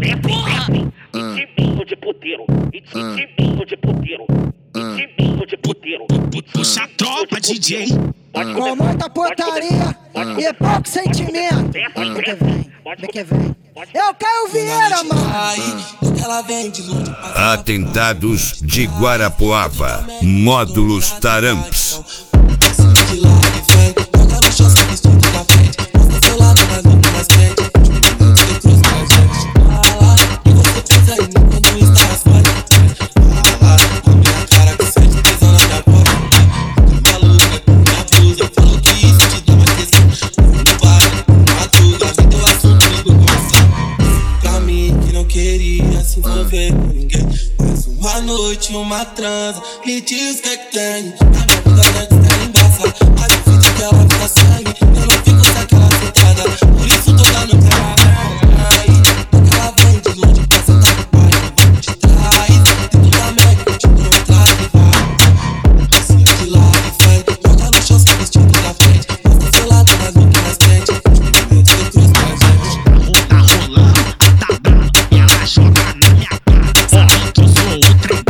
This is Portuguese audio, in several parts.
Ritminho de puteiro, ritminho de puteiro, ritminho de puteiro. Puxa a tropa, DJ. Com muita putaria e pouco sentimento. Vem que vem, vem que vem. Eu Caio Vieira, mano. Ela vem de longe. Atentados de Guarapuava, módulos Taramps. De lá e vem, joga no chão, sem vestido da frente. Mostra seu lado, mas não mais frente. Você cruz com a gente. E você fez aí quando está as fortes. A minha cara que sente tesão na minha porta. Maluca, minha blusa, falou que isso te dá mais tesão. Não vai, madruga, me deu assunto, ligo começar. Pra mim que não queria se envolver com ninguém. Mais uma noite, uma transa, me diz o que é que tem. A minha vida deve estar embaçada, mas eu fingi que ela fica sangue. Eu não fico sem aquela sentada, por isso tô dando pra ela vem de longe pra sentar no pai. Eu vou te trair, dentro da América eu te dou um traje, vai. Passinho de lado e vem, joga no chão sem vestido da frente. Mostra seu lado, mas não que mais frente. Você cruz com a gente. Tá rolando, tá bravo, e ela joga na minha cara. Sabe que eu sou o trem.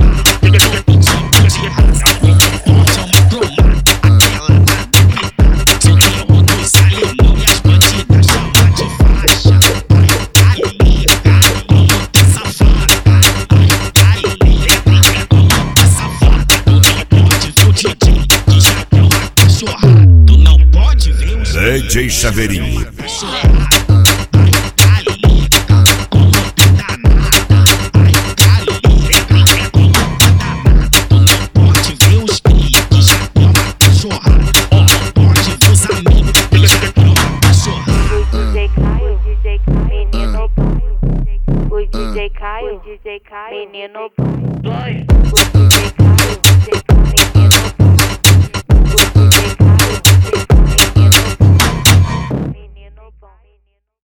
DJ Chaveirinho. DJ Caio, menino bom.